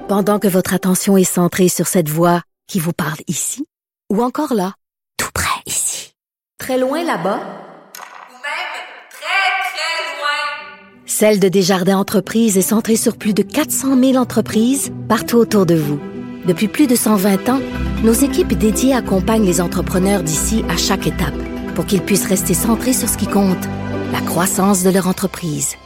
Pendant que votre attention est centrée sur cette voix qui vous parle ici, ou encore là, tout près ici, très loin là-bas, ou même très, très loin. Celle de Desjardins Entreprises est centrée sur plus de 400 000 entreprises partout autour de vous. Depuis plus de 120 ans, nos équipes dédiées accompagnent les entrepreneurs d'ici à chaque étape pour qu'ils puissent rester centrés sur ce qui compte, la croissance de leur entreprise.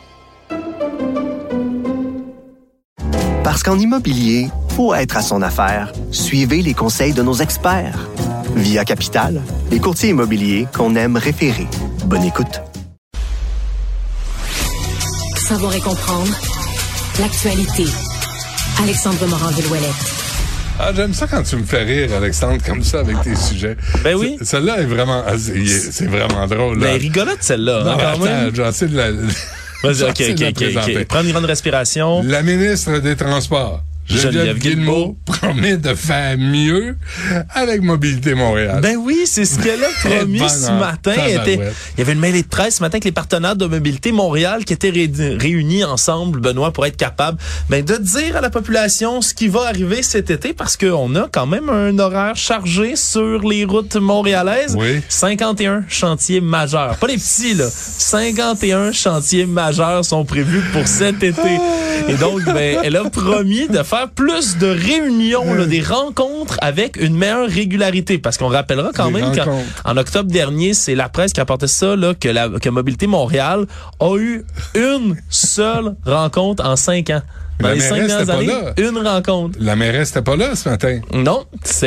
Parce qu'en immobilier, pour être à son affaire, suivez les conseils de nos experts. Via Capital, les courtiers immobiliers qu'on aime référer. Bonne écoute. Savoir et comprendre l'actualité. Alexandre Morin-Villouellette. Ah, j'aime ça quand tu me fais rire, Alexandre, comme ça, avec tes sujets. Ben oui. Celle-là est vraiment, c'est vraiment drôle, là. Ben, rigolote, celle-là. Non, quand même. j'essaie de la... Vas-y, OK. Prends une grande respiration. La ministre des Transports, Geneviève Guilbeault, promet de faire mieux avec Mobilité Montréal. Ben oui, c'est ce qu'elle a promis ce matin. Il y avait une mêlée de presse ce matin avec les partenaires de Mobilité Montréal qui étaient réunis ensemble, Benoît, pour être capable de dire à la population ce qui va arriver cet été, parce qu'on a quand même un horaire chargé sur les routes montréalaises. Oui. 51 chantiers majeurs. Pas les petits, là. 51 chantiers majeurs sont prévus pour cet été. Et donc, elle a promis de faire plus de réunions, là, des rencontres avec une meilleure régularité. Parce qu'on rappellera quand même qu'en octobre dernier, c'est la presse qui apportait ça, là, que Mobilité Montréal a eu une seule rencontre en 5 ans. Dans les 5 dernières années, une rencontre. La mairesse n'était pas là ce matin. Non,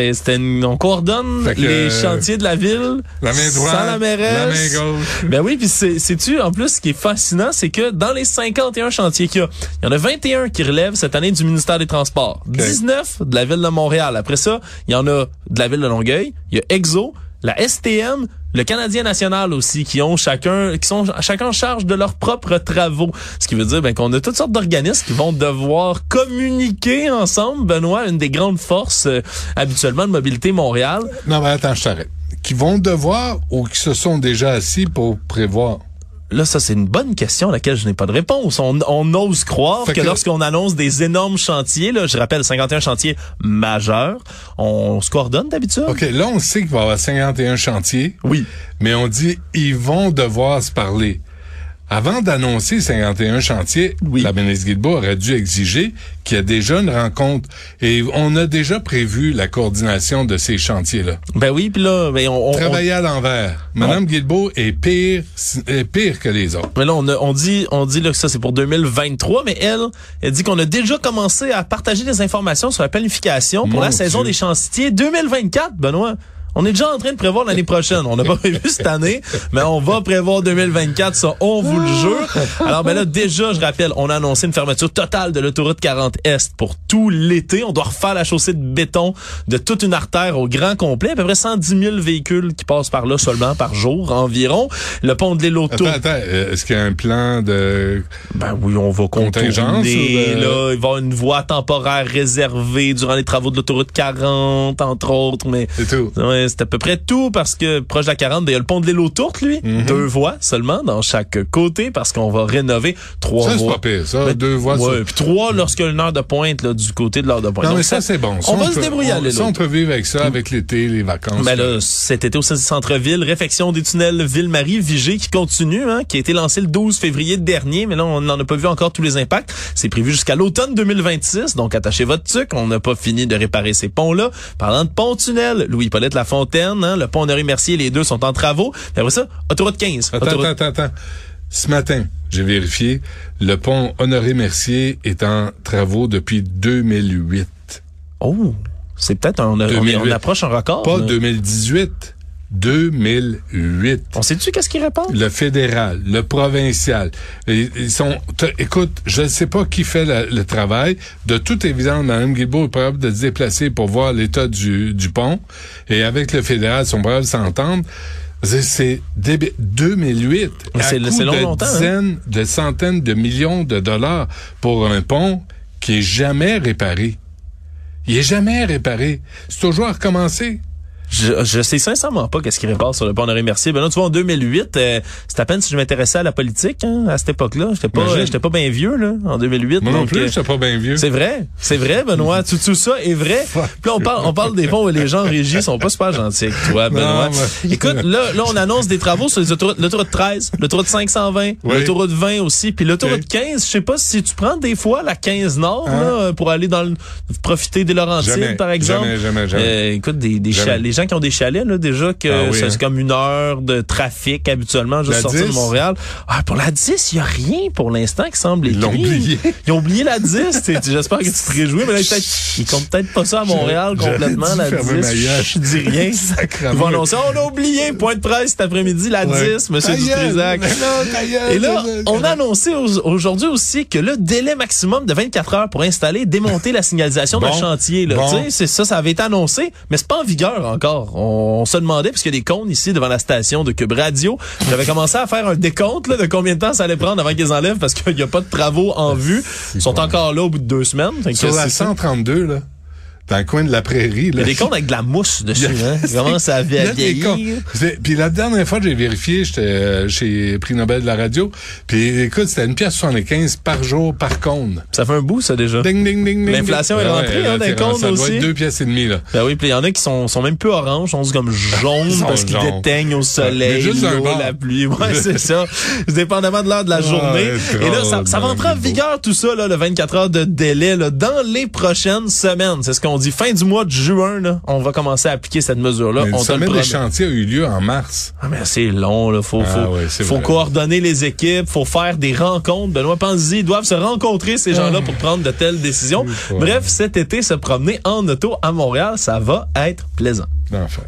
on coordonne les chantiers de la ville. La main droite, sans la mairesse. la main gauche. Ben oui, puis sais-tu, en plus, ce qui est fascinant, c'est que dans les 51 chantiers qu'il y a, il y en a 21 qui relèvent cette année du ministère des Transports. Okay. 19 de la ville de Montréal. Après ça, il y en a de la ville de Longueuil, il y a EXO, la STM, le Canadien national aussi, qui sont chacun en charge de leurs propres travaux. Ce qui veut dire qu'on a toutes sortes d'organismes qui vont devoir communiquer ensemble, Benoît, une des grandes forces habituellement de Mobilité Montréal. Non, mais attends, je t'arrête. Qui vont devoir ou qui se sont déjà assis pour prévoir? Là, ça, c'est une bonne question à laquelle je n'ai pas de réponse. On ose croire que lorsqu'on annonce des énormes chantiers, là, je rappelle 51 chantiers majeurs, on se coordonne d'habitude. OK, là, on sait qu'il va y avoir 51 chantiers. Oui. Mais on dit, ils vont devoir se parler. Avant d'annoncer 51 chantiers, la ministre Guilbeault aurait dû exiger qu'il y ait déjà une rencontre. Et on a déjà prévu la coordination de ces chantiers-là. Ben oui, puis là... on travailler à l'envers. Madame Guilbeault est pire que les autres. Mais là, on dit là, que ça, c'est pour 2023, mais elle dit qu'on a déjà commencé à partager des informations sur la planification pour la saison des chantiers 2024, Benoît. On est déjà en train de prévoir l'année prochaine. On n'a pas prévu cette année, mais on va prévoir 2024, ça, on vous le jure. Alors, là, déjà, je rappelle, on a annoncé une fermeture totale de l'autoroute 40 Est pour tout l'été. On doit refaire la chaussée de béton de toute une artère au grand complet. À peu près 110 000 véhicules qui passent par là seulement par jour, environ. Le pont de l'île Auto. Attends, est-ce qu'il y a un plan de... Ben oui, on va contingence là, il va y avoir une voie temporaire réservée durant les travaux de l'autoroute 40, entre autres, mais... C'est tout. Ouais, c'est à peu près tout parce que proche de la 40, il y a le pont de l'île aux Tourtes, lui. 2 voies seulement dans chaque côté parce qu'on va rénover 3 voies. Ça, c'est pas pire, ça. 2 voies. Ouais, puis 3 lorsqu'il y a une heure de pointe, là, du côté de l'heure de pointe. Non, donc, mais ça, c'est bon. On va se débrouiller à l'île. Ça, on peut vivre avec ça, avec l'été, les vacances. Ben là, cet été au centre-ville, réfection des tunnels Ville-Marie-Vigée qui continue, qui a été lancé le 12 février dernier, mais là, on n'en a pas vu encore tous les impacts. C'est prévu jusqu'à l'automne 2026, donc attachez votre tuque. On n'a pas fini de réparer ces ponts-là. Parlant de pont-tunnel, Louis-Hippolyte Lafontaine, le pont Honoré-Mercier, les deux sont en travaux. Et après ça, autoroute 15. Attends. Ce matin, j'ai vérifié, le pont Honoré-Mercier est en travaux depuis 2008. Oh, c'est peut-être on approche un record. Pas 2018. 2008. On sait-tu qu'est-ce qu'ils répondent? Le fédéral, le provincial. Écoute, je ne sais pas qui fait le travail. De toute évidence, Mme Guilbeault est probable de se déplacer pour voir l'état du pont. Et avec le fédéral, ils sont probables de s'entendre. C'est 2008. C'est longtemps. De centaines de millions de dollars pour un pont qui est jamais réparé. Il est jamais réparé. C'est toujours à recommencer. Je sais sincèrement pas qu'est-ce qui répare sur le pont Honoré-Mercier. Ben là, tu vois, en 2008, c'est à peine si je m'intéressais à la politique, hein, à cette époque-là. J'étais pas bien vieux, là, en 2008. Moi non plus, j'étais pas bien vieux. C'est vrai, Benoît. Tout ça est vrai. Puis là, on parle des ponts où les gens en régie sont pas super gentils avec toi, Benoît. Écoute, là, on annonce des travaux sur l'autoroute 13, l'autoroute 520, l'autoroute 20 aussi, puis l'autoroute 15. Je sais pas si tu prends des fois la 15 Nord, là, pour aller profiter des Laurentides, par exemple. Jamais. Écoute, les gens qui ont des chalets, là, déjà que c'est comme 1 heure de trafic habituellement, juste sortir de Montréal. Pour la 10, il y a rien pour l'instant qui semble écrit. Ils ont oublié la 10. J'espère que tu te réjouis, mais là, ils comptent peut-être pas ça à Montréal complètement, la 10. Je dis rien. Ils vont annoncer, on a oublié, point de presse cet après-midi, la 10, monsieur Dutrisac. Et là, on a annoncé aujourd'hui aussi que le délai maximum de 24 heures pour installer et démonter la signalisation d'un chantier, là. Tu sais, ça avait été annoncé, mais c'est pas en vigueur encore. On se demandait, puisqu'il y a des cônes ici devant la station de Cube Radio, j'avais commencé à faire un décompte là, de combien de temps ça allait prendre avant qu'ils enlèvent parce qu'il n'y a pas de travaux en vue. Ils sont encore là au bout de 2 semaines. Sur la 132, là, dans le coin de la prairie. Là. Il y a des cônes avec de la mousse dessus. Ils commencent à vieillir. Puis la dernière fois que j'ai vérifié, j'étais chez Prix Nobel de la radio. Puis écoute, c'était 1,75 par jour par cône. Ça fait un bout, ça, déjà. Ding, ding, ding, ding. L'inflation est rentrée d'un cône aussi. Ça doit être 2,5 pièces, là. Ben oui, puis il y en a qui sont même plus orange, sont comme jaunes parce qu'ils déteignent au soleil, l'eau, la pluie. Ouais, c'est ça. Dépendamment de l'heure de la journée. Et là, ça va entrer en vigueur tout ça, là, le 24 heures de délai, là, dans les prochaines semaines. C'est ce qu'on dit. Fin du mois de juin, là, on va commencer à appliquer cette mesure-là. Mais le sommet des chantiers a eu lieu en mars. Ah, mais c'est long, là. Faut coordonner les équipes, faut faire des rencontres. Benoît, pense-y, ils doivent se rencontrer, ces gens-là, pour prendre de telles décisions. Bref, cet été, se promener en auto à Montréal, ça va être plaisant. Enfin.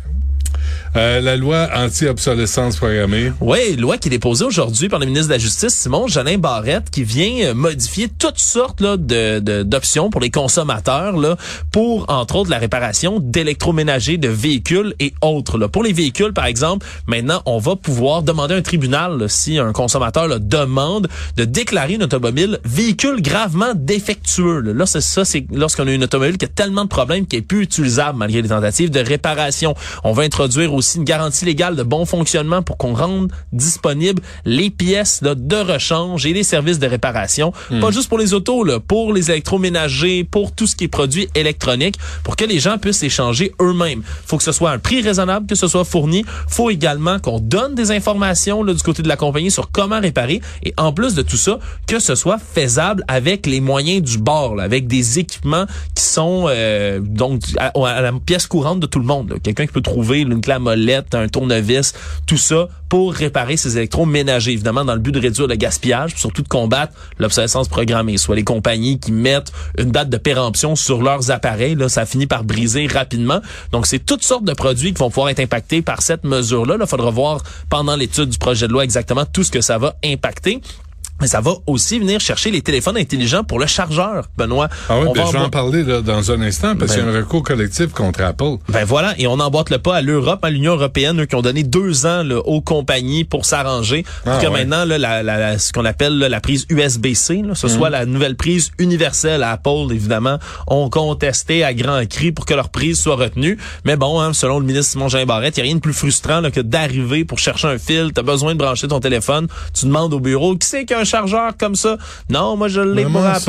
La loi anti-obsolescence programmée. Oui, loi qui est déposée aujourd'hui par le ministre de la Justice, Simon-Jolin Barrette, qui vient modifier toutes sortes là, d'options pour les consommateurs là, pour, entre autres, la réparation d'électroménagers, de véhicules et autres. Là. Pour les véhicules, par exemple, maintenant, on va pouvoir demander à un tribunal, là, si un consommateur là, demande de déclarer une automobile véhicule gravement défectueux. Là, c'est lorsqu'on a une automobile qui a tellement de problèmes qu'elle est plus utilisable malgré les tentatives de réparation. On va introduire aussi une garantie légale de bon fonctionnement pour qu'on rende disponibles les pièces là, de rechange et les services de réparation. Pas juste pour les autos, là, pour les électroménagers, pour tout ce qui est produit électronique, pour que les gens puissent échanger eux-mêmes. Faut que ce soit un prix raisonnable, que ce soit fourni. Faut également qu'on donne des informations là, du côté de la compagnie sur comment réparer. Et en plus de tout ça, que ce soit faisable avec les moyens du bord, là, avec des équipements qui sont donc à la pièce courante de tout le monde. Là. Quelqu'un qui peut trouver une clé à molette, un tournevis, tout ça pour réparer ces électroménagers, évidemment dans le but de réduire le gaspillage, puis surtout de combattre l'obsolescence programmée. Soit les compagnies qui mettent une date de péremption sur leurs appareils, là, ça finit par briser rapidement. Donc c'est toutes sortes de produits qui vont pouvoir être impactés par cette mesure-là. Il faudra voir pendant l'étude du projet de loi exactement tout ce que ça va impacter. Mais ça va aussi venir chercher les téléphones intelligents pour le chargeur, Benoît. Ah oui, je vais en parler là, dans un instant, parce qu'il y a un recours collectif contre Apple. Ben voilà, et on emboîte le pas à l'Europe, à l'Union européenne, eux qui ont donné 2 ans là, aux compagnies pour s'arranger, pour que maintenant, là, ce qu'on appelle là, la prise USB-C, là, ce soit la nouvelle prise universelle. Apple, évidemment, ont contesté à grands cris pour que leur prise soit retenue. Mais bon, hein, selon le ministre Simon-Jolin Barrette, il n'y a rien de plus frustrant là, que d'arriver pour chercher un fil, t'as besoin de brancher ton téléphone, tu demandes au bureau, qui c'est qu'un chargeur comme ça? Non, moi je l'ai pour Apple.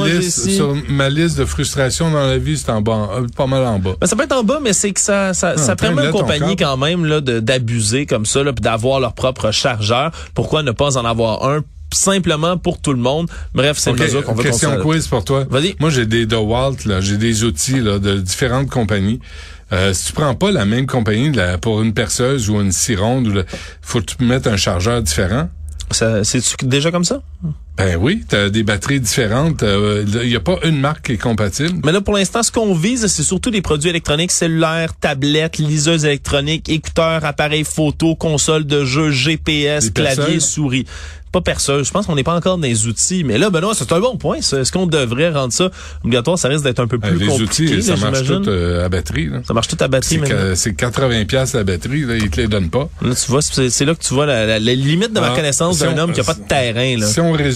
Sur ma liste de frustration dans la vie, c'est en bas, pas mal en bas. Ben, ça peut être en bas, mais c'est que ça permet aux compagnies quand même là, d'abuser comme ça, là, puis d'avoir leur propre chargeur. Pourquoi ne pas en avoir un? Simplement pour tout le monde. Bref, c'est une mesure qu'on veut Question quiz pour toi. Vas-y. Moi, j'ai des DeWalt, là, j'ai des outils là, de différentes compagnies. Si tu prends pas la même compagnie pour une perceuse ou une scie ronde, faut que tu mettes un chargeur différent. C'est déjà comme ça? Ben oui, t'as des batteries différentes. Il y a pas une marque qui est compatible. Mais là, pour l'instant, ce qu'on vise, c'est surtout des produits électroniques cellulaires, tablettes, liseuses électroniques, écouteurs, appareils photo, consoles de jeux, GPS, clavier, souris. Pas perceuse. Je pense qu'on n'est pas encore dans les outils. Mais là, Benoît, c'est un bon point. Est-ce qu'on devrait rendre ça obligatoire? Ça risque d'être un peu plus compliqué. Les outils, ça marche tout à batterie. Là. Ça marche tout à batterie. C'est 80$ la batterie. Là, ils te les donnent pas. Là, tu vois, c'est là que tu vois la limite de ma connaissance d'un homme qui a pas de terrain. Là. Si on résume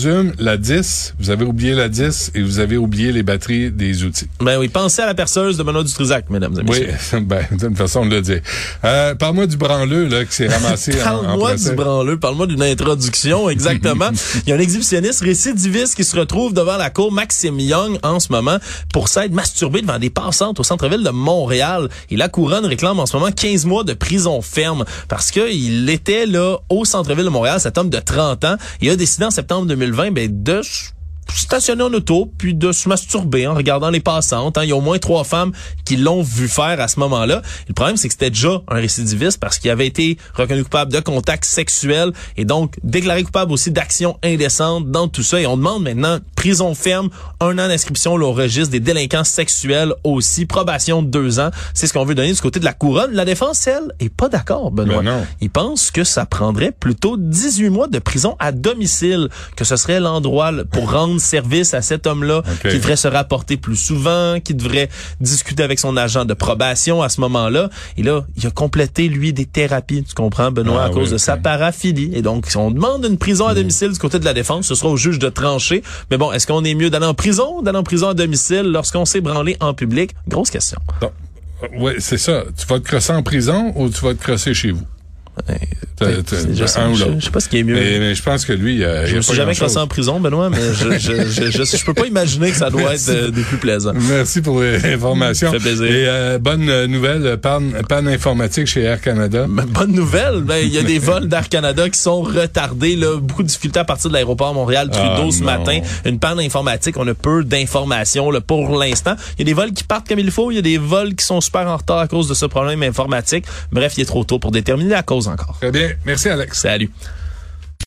résume, la 10, vous avez oublié la 10 et vous avez oublié les batteries des outils. Ben oui, pensez à la perceuse de Benoît Dutrisac, mesdames et messieurs. Oui, ben, d'une façon de le dire. Parle-moi du branleux, là, qui s'est ramassé en Parle-moi du branleux, parle-moi d'une introduction, exactement. Il y a un exhibitionniste récidiviste qui se retrouve devant la cour Maxime Young en ce moment pour s'être masturbé devant des passantes au centre-ville de Montréal. Et la couronne réclame en ce moment 15 mois de prison ferme parce que il était là au centre-ville de Montréal, cet homme de 30 ans. Il a décidé en septembre 2020 de stationner en auto puis de se masturber en regardant les passantes. Il y a au moins 3 femmes qui l'ont vu faire à ce moment-là. Et le problème, c'est que c'était déjà un récidiviste parce qu'il avait été reconnu coupable de contact sexuel et donc déclaré coupable aussi d'actions indécentes dans tout ça. Et on demande maintenant prison ferme, 1 an d'inscription au registre des délinquants sexuels aussi, probation de 2 ans. C'est ce qu'on veut donner du côté de la couronne. La défense, elle, est pas d'accord, Benoît. Ben non. Il pense que ça prendrait plutôt 18 mois de prison à domicile, que ce serait l'endroit pour rendre service à cet homme-là, qui devrait se rapporter plus souvent, qui devrait discuter avec son agent de probation à ce moment-là. Et là, il a complété, lui, des thérapies, tu comprends, Benoît, à cause de sa paraphilie. Et donc, si on demande une prison à domicile du côté de la défense, ce sera au juge de trancher. Mais bon, est-ce qu'on est mieux d'aller en prison ou d'aller en prison à domicile lorsqu'on s'est branlé en public? Grosse question. Oui, c'est ça. Tu vas te crosser en prison ou tu vas te crosser chez vous? Je sais pas ce qui est mieux. Mais je pense que lui, je me suis jamais crossé en prison, Benoît, mais je peux pas imaginer que ça doit être des plus plaisants. Merci pour l'information. Ça fait plaisir. Et bonne nouvelle, panne informatique chez Air Canada. Bonne nouvelle, il y a des vols d'Air Canada qui sont retardés, là, beaucoup de difficultés à partir de l'aéroport Montréal-Trudeau ce matin. Une panne informatique, on a peu d'informations là, pour l'instant. Il y a des vols qui partent comme il faut, il y a des vols qui sont super en retard à cause de ce problème informatique. Bref, il est trop tôt pour déterminer la cause encore. Très bien. Merci, Alex. Salut.